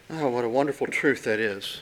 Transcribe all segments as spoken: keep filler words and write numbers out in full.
Oh, what a wonderful truth that is.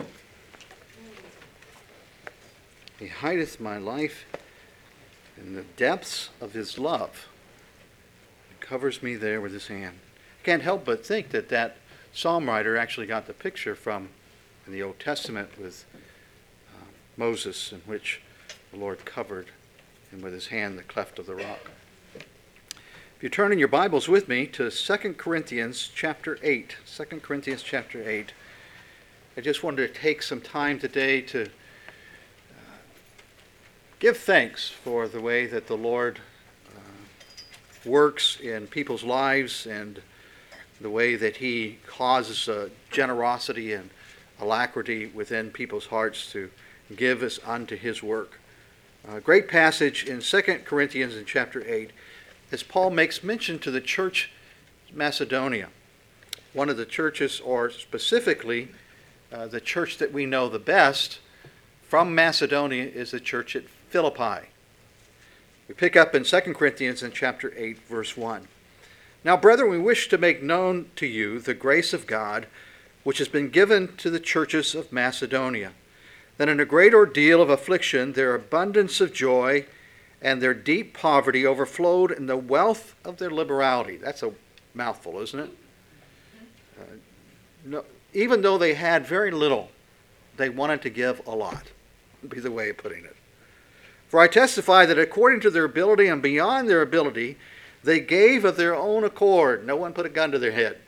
He hideth my life in the depths of his love. He covers me there with his hand. Can't help but think that that psalm writer actually got the picture from in the Old Testament with uh, Moses, in which the Lord covered him with his hand the cleft of the rock. If you turn in your Bibles with me to Second Corinthians chapter eight, Second Corinthians chapter eight, I just wanted to take some time today to uh, give thanks for the way that the Lord uh, works in people's lives and the way that he causes uh, generosity and alacrity within people's hearts to give us unto his work. A great passage in Second Corinthians in chapter eight as Paul makes mention to the church Macedonia, one of the churches, or specifically uh, the church that we know the best from Macedonia is the church at Philippi. We pick up in Second Corinthians in chapter eight, verse one. Now, brethren, we wish to make known to you the grace of God, which has been given to the churches of Macedonia, that in a great ordeal of affliction their abundance of joy and their deep poverty overflowed in the wealth of their liberality. That's a mouthful, isn't it? Uh, no, even though they had very little, they wanted to give a lot, would be the way of putting it. For I testify that according to their ability and beyond their ability, they gave of their own accord. No one put a gun to their head.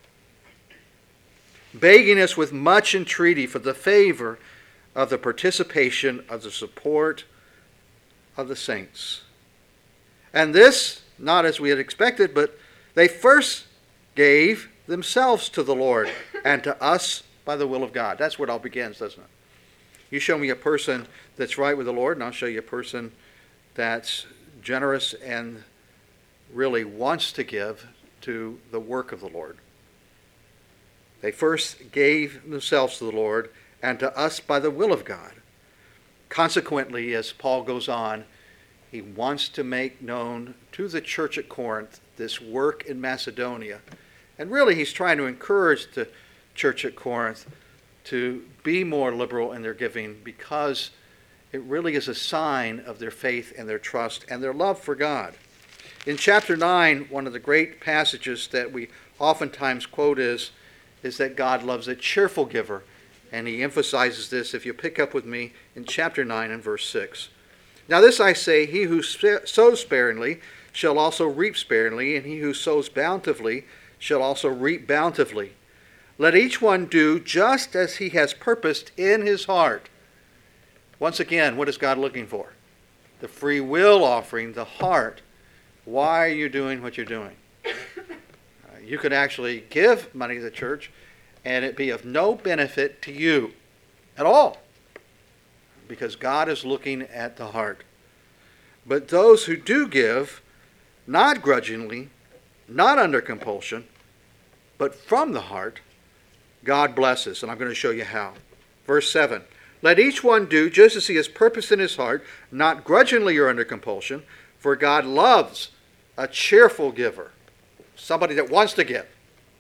Begging us with much entreaty for the favor of the participation of the support of the saints. And this, not as we had expected, but they first gave themselves to the Lord and to us by the will of God. That's where it all begins, doesn't it? You show me a person that's right with the Lord, and I'll show you a person that's generous and really wants to give to the work of the Lord. They first gave themselves to the Lord and to us by the will of God. Consequently, as Paul goes on, he wants to make known to the church at Corinth this work in Macedonia. And really, he's trying to encourage the church at Corinth to be more liberal in their giving because it really is a sign of their faith and their trust and their love for God. In chapter nine, one of the great passages that we oftentimes quote is, is that God loves a cheerful giver. And he emphasizes this, if you pick up with me, in chapter nine and verse six. Now this I say, he who sows sparingly shall also reap sparingly, and he who sows bountifully shall also reap bountifully. Let each one do just as he has purposed in his heart. Once again, what is God looking for? The free will offering, the heart. Why are you doing what you're doing? Uh, you could actually give money to the church and it be of no benefit to you at all, because God is looking at the heart. But those who do give, not grudgingly, not under compulsion, but from the heart, God blesses. And I'm going to show you how. Verse seven, let each one do just as he has purposed in his heart, not grudgingly or under compulsion, for God loves a cheerful giver, somebody that wants to give.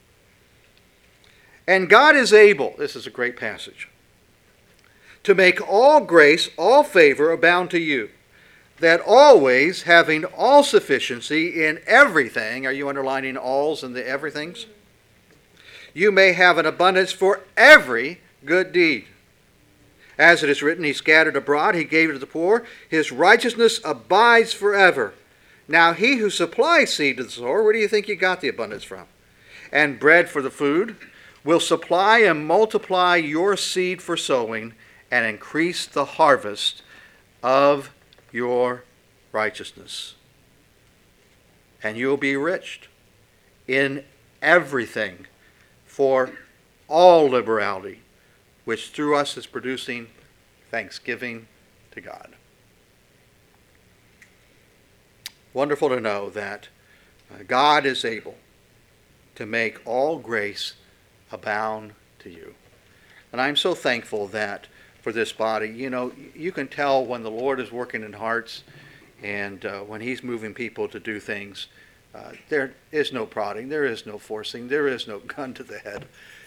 And God is able, this is a great passage, to make all grace, all favor abound to you, that always, having all sufficiency in everything, are you underlining alls and the everythings? You may have an abundance for every good deed. As it is written, he scattered abroad, he gave to the poor, his righteousness abides forever. Now he who supplies seed to the sower, where do you think you got the abundance from? And bread for the food, will supply and multiply your seed for sowing and increase the harvest of your righteousness. And you'll be rich in everything for all liberality, which through us is producing thanksgiving to God. Wonderful to know that God is able to make all grace abound to you. And I'm so thankful that for this body, you know, you can tell when the Lord is working in hearts and uh, when he's moving people to do things. Uh, there is no prodding, there is no forcing, there is no gun to the head.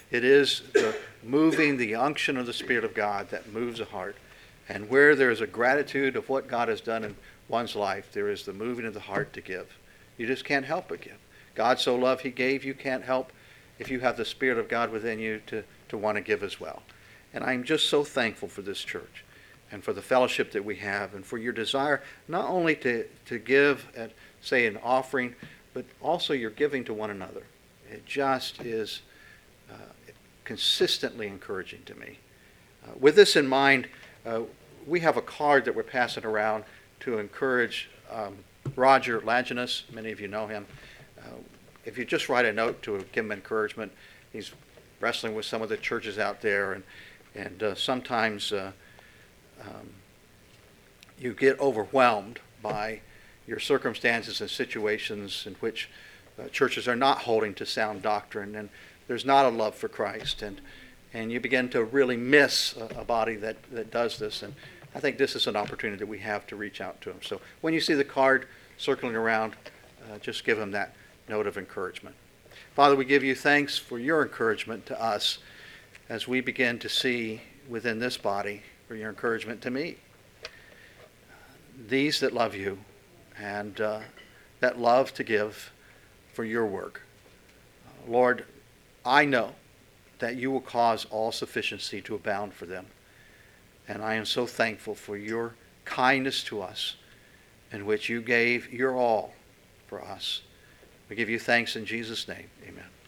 It is the moving, the unction of the Spirit of God that moves a heart. And where there is a gratitude of what God has done in one's life, there is the moving of the heart to give. You just can't help but give. God so loved he gave, you can't help, if you have the Spirit of God within you, to, to want to give as well. And I'm just so thankful for this church and for the fellowship that we have and for your desire not only to, to give, at, say, an offering, but also your giving to one another. It just is uh, consistently encouraging to me. Uh, with this in mind, uh, we have a card that we're passing around to encourage um, Roger Laginus. Many of you know him. Uh, if you just write a note to give him encouragement, he's wrestling with some of the churches out there, and and uh, sometimes uh, um, you get overwhelmed by your circumstances and situations in which uh, churches are not holding to sound doctrine, and there's not a love for Christ, and and you begin to really miss a, a body that, that does this. And I think this is an opportunity that we have to reach out to them. So when you see the card circling around, uh, just give them that note of encouragement. Father, we give you thanks for your encouragement to us as we begin to see within this body, for your encouragement to me. These that love you and uh, that love to give for your work. Uh, Lord, I know that you will cause all sufficiency to abound for them. And I am so thankful for your kindness to us, in which you gave your all for us. We give you thanks in Jesus' name. Amen.